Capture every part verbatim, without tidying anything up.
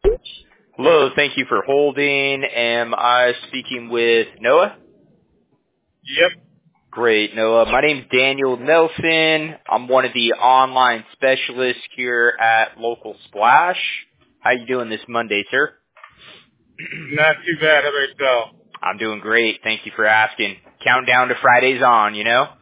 Hello, thank you for holding. Am I speaking with Noah? Yep. Great, Noah. My name's Daniel Nelson. I'm one of the online specialists here at Local Splash. How you doing this Monday, sir? Not too bad. How about yourself? I'm doing great. Thank you for asking. Countdown to Friday's on, you know?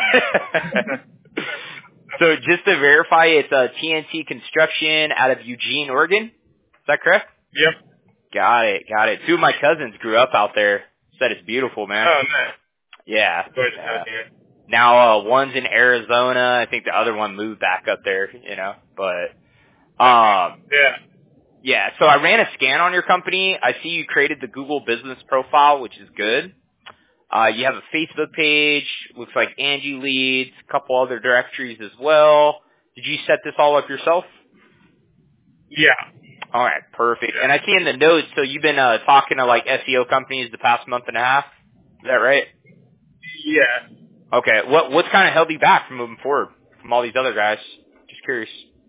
So just to verify, it's a T N T Construction out of Eugene, Oregon. Is that correct? Yep. Got it, got it. Two of my cousins grew up out there. Said it's beautiful, man. Oh, nice. Yeah. Gorgeous yeah. out here. Now, uh, one's in Arizona. I think the other one moved back up there, you know, but, um, Yeah. yeah, so I ran a scan on your company. I see you created the Google business profile, which is good. Uh, you have a Facebook page, looks like Angie Leads, a couple other directories as well. Did you set this all up yourself? Yeah. All right, perfect. And I see in the notes, so you've been uh, talking to like S E O companies the past month and a half. Is that right? Yeah. Okay. What what's kind of held you back from moving forward from all these other guys? Just curious.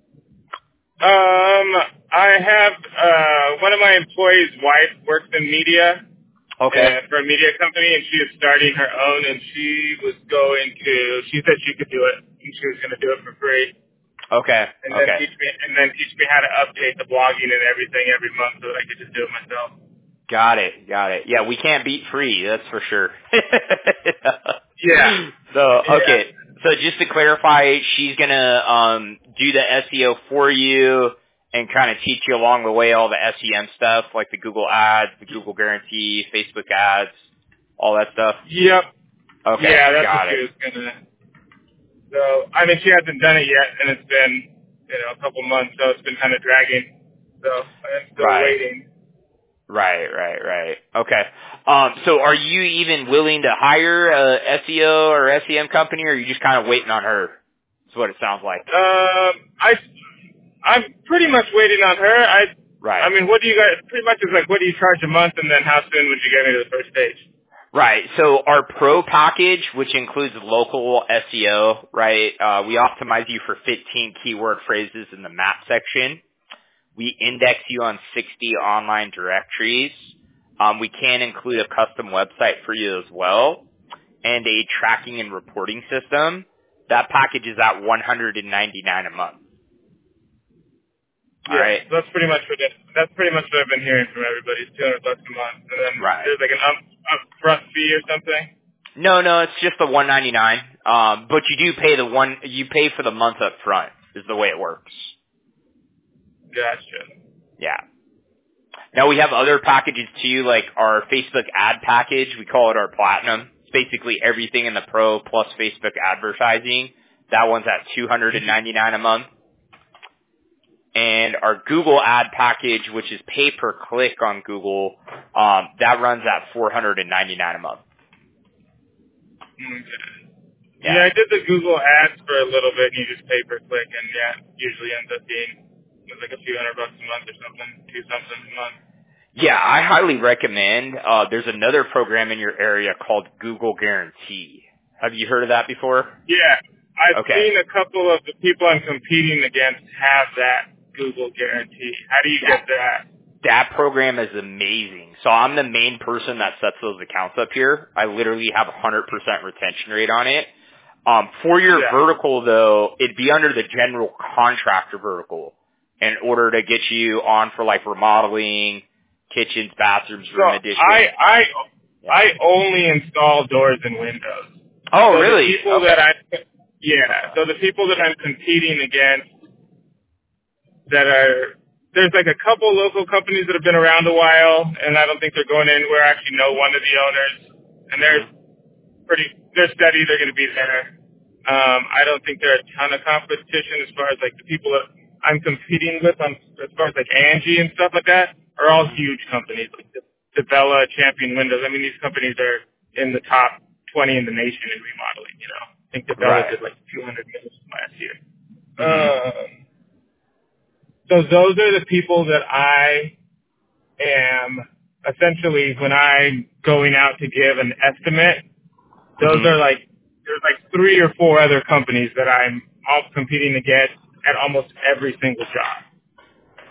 Um, I have, uh, one of my employees' wife works in media. Okay. Uh, for a media company, and she is starting her own, and she was going to, she said she could do it, and she was going to do it for free. Okay. And then Okay. teach me, and then teach me how to update the blogging and everything every month so that I could just do it myself. Got it. Got it. Yeah, we can't beat free. That's for sure. Yeah. So Yeah. okay. So just to clarify, she's gonna um do the S E O for you and kind of teach you along the way all the S E M stuff, like the Google Ads, the Google Guarantee, Facebook Ads, all that stuff. Yep. Okay. Yeah, that's what Got she it. was gonna. So I mean, she hasn't done it yet, and it's been you know a couple months, so it's been kind of dragging. So I'm still Right. waiting. Right, right, right. Okay. Um, so are you even willing to hire a S E O or S E M company, or are you just kind of waiting on her? That's what it sounds like. Um, I I'm pretty much waiting on her. I I Right. mean, what do you guys? Pretty much is like, what do you charge a month, and then how soon would you get me to the first stage? Right. So our pro package, which includes local S E O, right, uh, we optimize you for fifteen keyword phrases in the map section. We index you on sixty online directories. Um, we can include a custom website for you as well, and a tracking and reporting system. That package is at one hundred ninety-nine dollars a month. All Yeah, right. so that's pretty much what it, that's pretty much what I've been hearing from everybody. It's two hundred bucks a month, and then Right. there's like an up, upfront fee or something. No, no, it's just the one ninety-nine. Um, but you do pay the one. You pay for the month up front. Is the way it works. Gotcha. Yeah. Now we have other packages too, like our Facebook ad package. We call it our platinum. It's basically everything in the pro plus Facebook advertising. That one's at two hundred ninety-nine dollars a month. And our Google ad package, which is pay per click on Google, um, that runs at four hundred ninety-nine dollars a month. Okay. Yeah. Yeah, I did the Google ads for a little bit, and you just pay per click, and yeah, it usually ends up being it was like a few hundred bucks a month or something, two something a month. Yeah, I highly recommend. Uh, there's another program in your area called Google Guarantee. Have you heard of that before? Yeah, I've Okay. seen a couple of the people I'm competing against have that Google guarantee. How do you That, get that? that program is amazing. So I'm the main person that sets those accounts up here. I literally have a one hundred percent retention rate on it. Um, for your Yeah. vertical, though, it'd be under the general contractor vertical in order to get you on for, like, remodeling, kitchens, bathrooms, So room I additions. I Yeah. I only install doors and windows. Oh, So the really? people Okay. that I yeah, so the people that I'm competing against that are there's like a couple local companies that have been around a while, and I don't think they're going anywhere. I actually know one of the owners, and they're Mm-hmm. pretty they're steady. They're going to be there. Um, I don't think there are a ton of competition as far as like the people that I'm competing with on as far as like Angie and stuff like that are all huge companies like Devella, Champion Windows. I mean, these companies are in the top twenty in the nation in remodeling. You know, I think Devella Right. did like two hundred million last year. Mm-hmm. Um, so those are the people that I am essentially when I'm going out to give an estimate. Those Mm-hmm. are like there's like three or four other companies that I'm all competing against at almost every single job.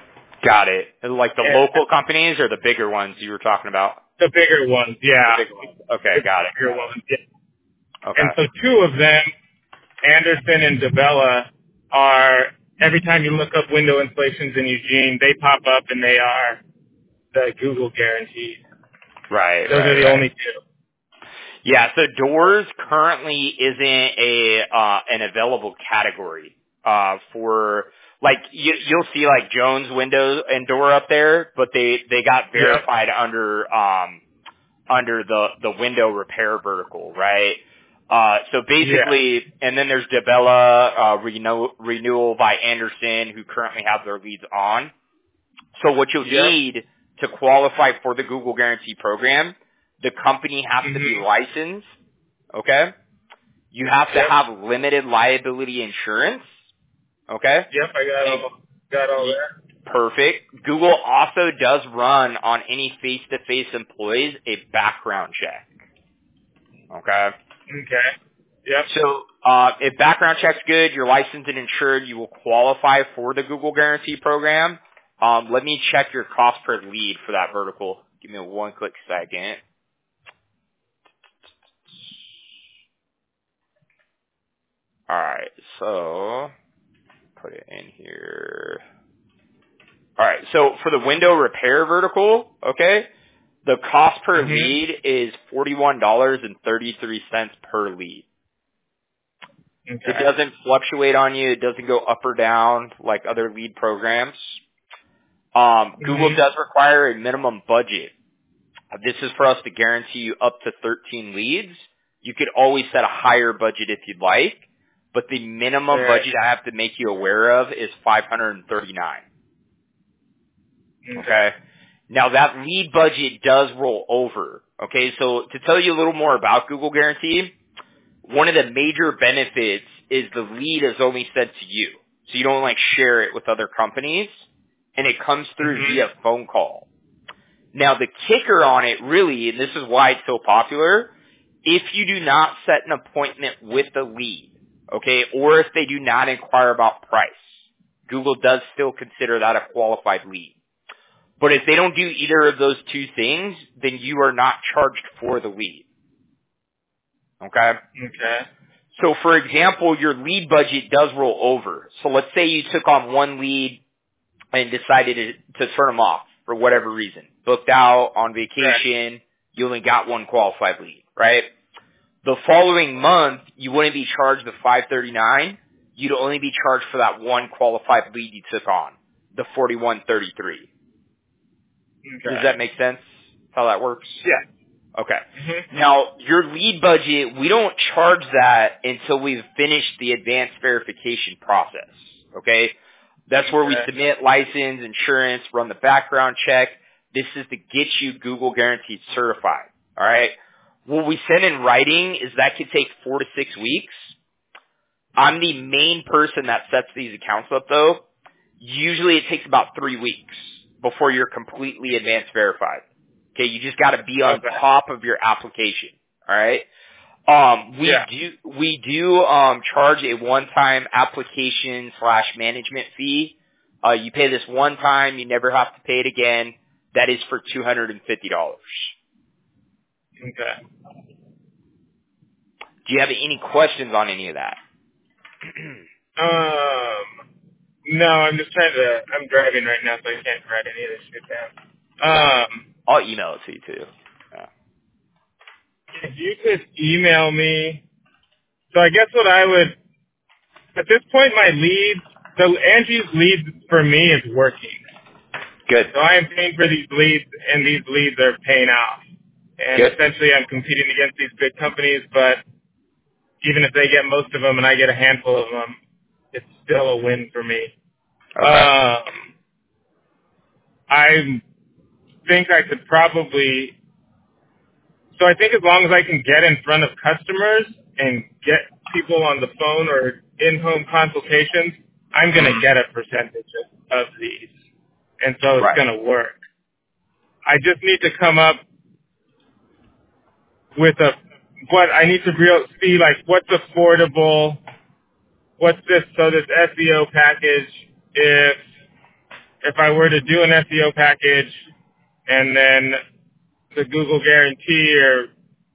Got it. Like the And local companies or the bigger ones you were talking about? the bigger ones, yeah. The bigger ones. Okay, The got it. bigger ones, yeah. Okay. And so two of them, Anderson and Dabella, are, every time you look up window installations in Eugene, they pop up and they are the Google guaranteed. Right, Those right, are the right. only two. Yeah, so doors currently isn't a uh an available category uh for like you you'll see like Jones windows and door up there, but they they got verified Yep. under um under the the window repair vertical, right? Uh so Yeah. basically, and then there's Dabella, uh renew, renewal by Anderson, who currently have their leads on. So what you'll Yep. need to qualify for the Google Guarantee program, the company has to be Mm-hmm. licensed, okay? You have to Yep. have limited liability insurance, okay? Yep, I got all, got all that. Perfect. Google also does run on any face-to-face employees a background check, okay? Okay. Yep. So uh, if background check's good, you're licensed and insured, you will qualify for the Google Guarantee program. Um, let me check your cost per lead for that vertical. Give me one quick second. All right, so put it in here. All right, so for the window repair vertical, okay, the cost per Mm-hmm. lead is forty-one dollars and thirty-three cents per lead. Okay. It doesn't fluctuate on you. It doesn't go up or down like other lead programs. Um, Google Mm-hmm. does require a minimum budget. This is for us to guarantee you up to thirteen leads. You could always set a higher budget if you'd like, but the minimum Right. budget I have to make you aware of is five hundred thirty-nine dollars. Okay. Okay? Now that lead budget does roll over. Okay, so to tell you a little more about Google Guarantee, one of the major benefits is the lead is only sent to you. So you don't like share it with other companies, and it comes through Mm-hmm. via phone call. Now the kicker on it really, and this is why it's so popular, if you do not set an appointment with the lead, okay, or if they do not inquire about price, Google does still consider that a qualified lead. But if they don't do either of those two things, then you are not charged for the lead. Okay? Okay. So for example, your lead budget does roll over. So let's say you took on one lead and decided to, to turn them off for whatever reason. Booked out, on vacation, you only got one qualified lead, right? The following month, you wouldn't be charged the five thirty-nine. You'd only be charged for that one qualified lead you took on, the forty-one thirty-three. Okay. Does that make sense? How that works? Yeah. Okay. Mm-hmm. Now, your lead budget, we don't charge that until we've finished the advanced verification process. Okay? That's where we Okay. submit license, insurance, run the background check. This is to get you Google Guaranteed certified. All right? What we send in writing is that could take four to six weeks. I'm the main person that sets these accounts up, though. Usually it takes about three weeks before you're completely advanced verified. Okay, you just got to be on Okay. top of your application. All right. Um, we Yeah. do we do um, charge a one-time application slash management fee. Uh, you pay this one time, you never have to pay it again. That is for two hundred and fifty dollars. Okay. Do you have any questions on any of that? Um. No, I'm just trying to. I'm driving right now, so I can't write any of this shit down. Um. I'll email it to you too. Yeah. If you could email me. So I guess what I would. At this point, my lead. So Angie's lead for me is working. Good. So I am paying for these leads, and these leads are paying off. And Good. essentially, I'm competing against these big companies, but even if they get most of them and I get a handful of them, it's still a win for me. Okay. Um, I think I could probably, so I think as long as I can get in front of customers and get people on the phone or in-home consultations, I'm going to get a percentage of, of these. And so it's Right. going to work. I just need to come up with a, what I need to real, see like what's affordable, what's this, so this S E O package, if if I were to do an S E O package and then the Google guarantee, or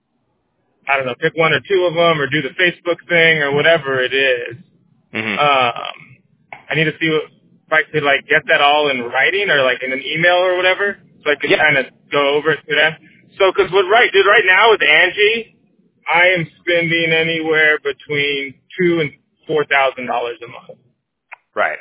I don't know, pick one or two of them, or do the Facebook thing, or whatever it is. Mm-hmm. Um, I need to see what, if I could like get that all in writing or like in an email or whatever, so I could Yeah. kind of go over it to them. So, because what right, dude, right now with Angie, I am spending anywhere between two and four thousand dollars a month, Right.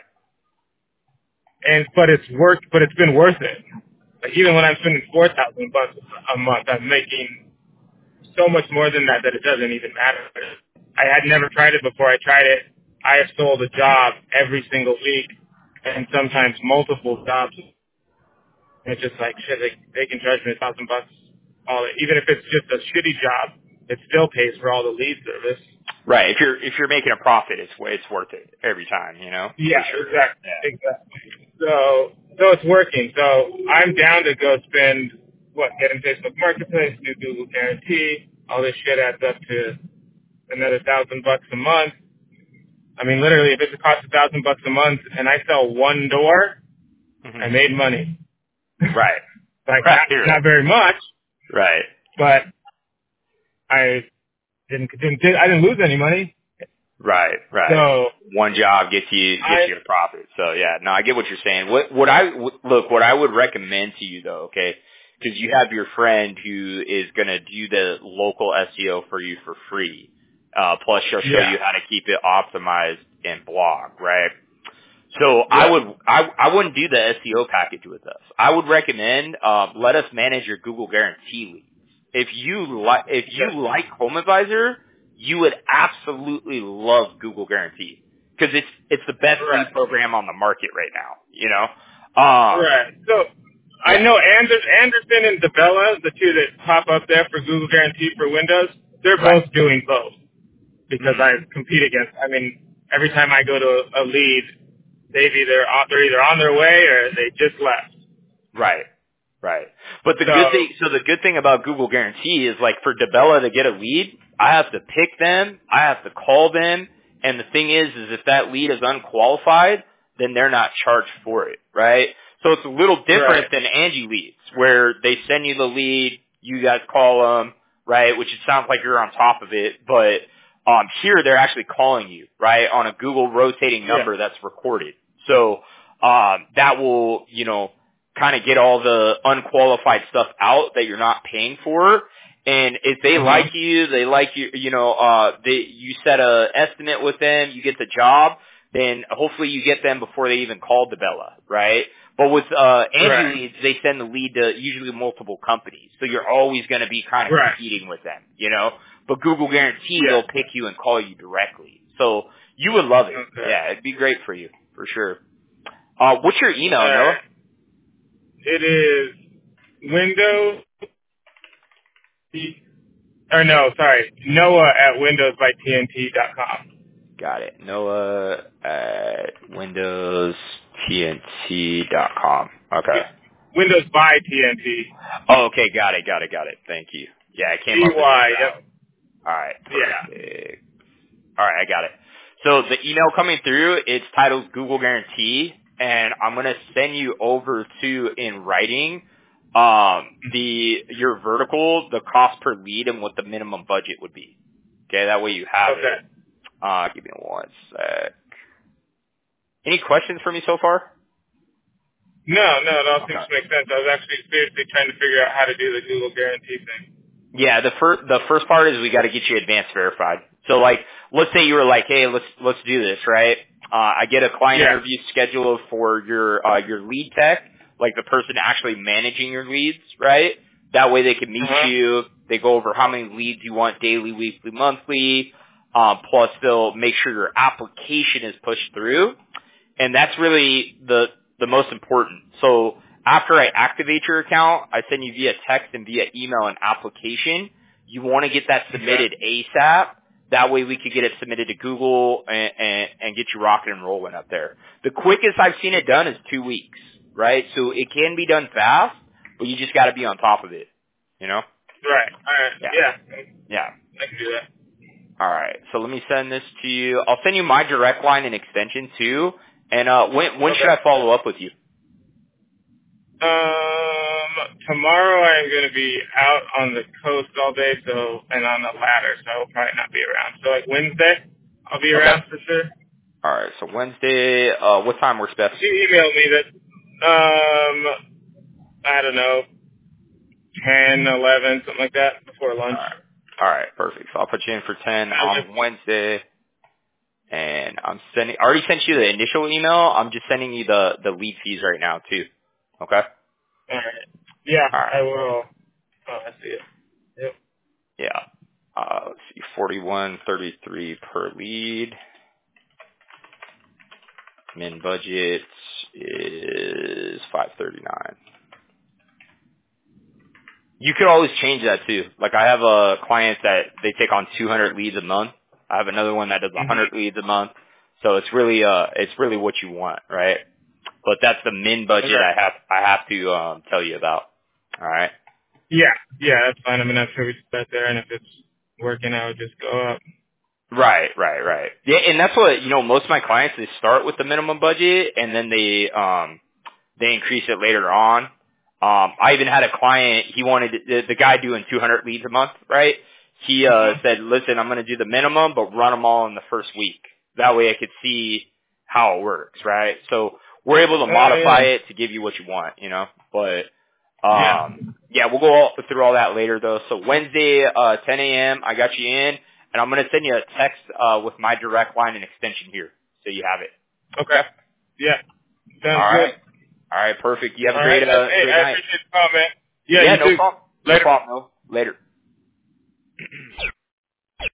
and but it's worth, but it's been worth it. Like even when I'm spending four thousand bucks a month, I'm making so much more than that that it doesn't even matter. I had never tried it before. I tried it. I have sold a job every single week, and sometimes multiple jobs. And it's just like shit. They they can charge me a thousand bucks, all even if it's just a shitty job. It still pays for all the lead service. Right. If you're if you're making a profit, it's it's worth it every time. You know. Yeah, For sure. exactly, Yeah. exactly. So so it's working. So I'm down to go spend what get in Facebook Marketplace, do Google Guarantee. All this shit adds up to another thousand bucks a month. I mean, literally, if it costs a thousand bucks a month and I sell one door, Mm-hmm. I made money. Right. Like Right. not, not very much, Right. but I didn't, didn't did, I didn't lose any money. Right. Right. So One job gets you I gets you a profit. So yeah, no, I get what you're saying. What what I w- look what I would recommend to you though, okay, because you have your friend who is going to do the local S E O for you for free. Uh, plus, she'll show yeah you how to keep it optimized in blog, right? So I yeah would I I wouldn't do the S E O package with us. I would recommend uh, let us manage your Google Guarantee leads. If you like if you yeah like Home Advisor, you would absolutely love Google Guarantee because it's it's the best lead right program on the market right now. You know, um, right. So I yeah, know Anders, Anderson and Dabella, the two that pop up there for Google Guarantee for Windows, they're right, both doing both because mm, I compete against. I mean, every time I go to a lead, they've either they're either on their way or they just left. right. Right. But the So good thing, so the good thing about Google Guarantee is like for Dabella to get a lead, I have to pick them, I have to call them, and the thing is, is if that lead is unqualified, then they're not charged for it, right? So it's a little right, different than Angie leads, where they send you the lead, you guys call them, right? Which it sounds like you're on top of it, but um, here they're actually calling you, right, on a Google rotating yeah, number that's recorded. So um, that will, you know, kind of get all the unqualified stuff out that you're not paying for. And if they uh-huh. like you, they like you, you know, uh, they, you set a estimate with them, you get the job, then hopefully you get them before they even call Dabella, right? But with, uh, Angie right, leads, they send the lead to usually multiple companies. So you're always going to be kind of right, competing with them, you know? But Google Guarantee, yeah, they'll pick you and call you directly. So you would love it. okay, Yeah, it'd be great for you, for sure. Uh, what's your email, all Noah? right. It is Windows, or no, sorry, Noah at Windows by T N T dot com. Got it. Noah at windows t n t dot com. Okay. Windows by T N T. Oh, okay. Got it. Got it. Got it. Thank you. Yeah, it came T up as Y. invalid. Yep. All right. Yeah. Perfect. All right. I got it. So the email coming through, it's titled Google Guarantee, and I'm going to send you over to, in writing, um, the, your vertical, the cost per lead, and what the minimum budget would be. Okay. That way you have Okay. it. Uh, give me one sec. Any questions for me so far? No, no, it all seems Okay. to make sense. I was actually seriously trying to figure out how to do the Google guarantee thing. Yeah, the first the first part is we got to get you advanced verified. So like, let's say you were like, hey, let's let's do this, right? Uh, I get a client Yeah. interview scheduled for your uh, your lead tech, like the person actually managing your leads, right? That way they can meet Uh-huh. you. They go over how many leads you want daily, weekly, monthly. Um, plus they'll make sure your application is pushed through. And that's really the the most important. So after I activate your account, I send you via text and via email an application. You want to get that submitted ASAP. That way we could get it submitted to Google and, and, and get you rocking and rolling up there. The quickest I've seen it done is two weeks, right? So it can be done fast, but you just got to be on top of it, you know? Right. All right. Yeah. Yeah. Yeah. I can do that. All right. So let me send this to you. I'll send you my direct line and extension too. And uh, when when should Okay. I follow up with you? Um, tomorrow I'm going to be out on the coast all day, so, and on the ladder, so I'll probably not be around. So like Wednesday, I'll be Okay. around for sure. All right. So Wednesday, uh, what time works best? She emailed me that, um, I don't know, ten, eleven, something like that, before All lunch. right. All right. Perfect. So I'll put you in for ten on Wednesday. And I'm sending, I already sent you the initial email. I'm just sending you the, the lead fees right now too. Okay? All right. Yeah, All right. I will. Oh, I see it. Yep. Yeah. Uh, let's see, forty-one thirty-three per lead. Min budget is five thirty-nine. You could always change that too. Like I have a client that they take on two hundred leads a month. I have another one that does one hundred Mm-hmm. leads a month. So it's really, uh, it's really what you want, right? But that's the min budget Okay. I have, I have to, um, tell you about. All right. Yeah, yeah, that's fine. I mean, I'm sure we start there, and if it's working, I would just go up. Right, right, right. Yeah, and that's what, you know, most of my clients, they start with the minimum budget and then they, um, they increase it later on. Um, I even had a client, he wanted, the, the guy doing two hundred leads a month, right? He, uh, Mm-hmm. said, listen, I'm going to do the minimum, but run them all in the first week. That way I could see how it works, right? So we're able to Uh, modify yeah. it to give you what you want, you know, but, Yeah. um, yeah, we'll go all, through all that later though. So Wednesday, uh, ten a.m., I got you in, and I'm going to send you a text, uh, with my direct line and extension here, so you have it. Okay. Yeah. All Sounds good. right. All right, perfect. You have All a right. great, Uh, uh, hey, great I night. appreciate the call, man. Yeah, Yeah, you no too. problem. No Later. problem. No. Later.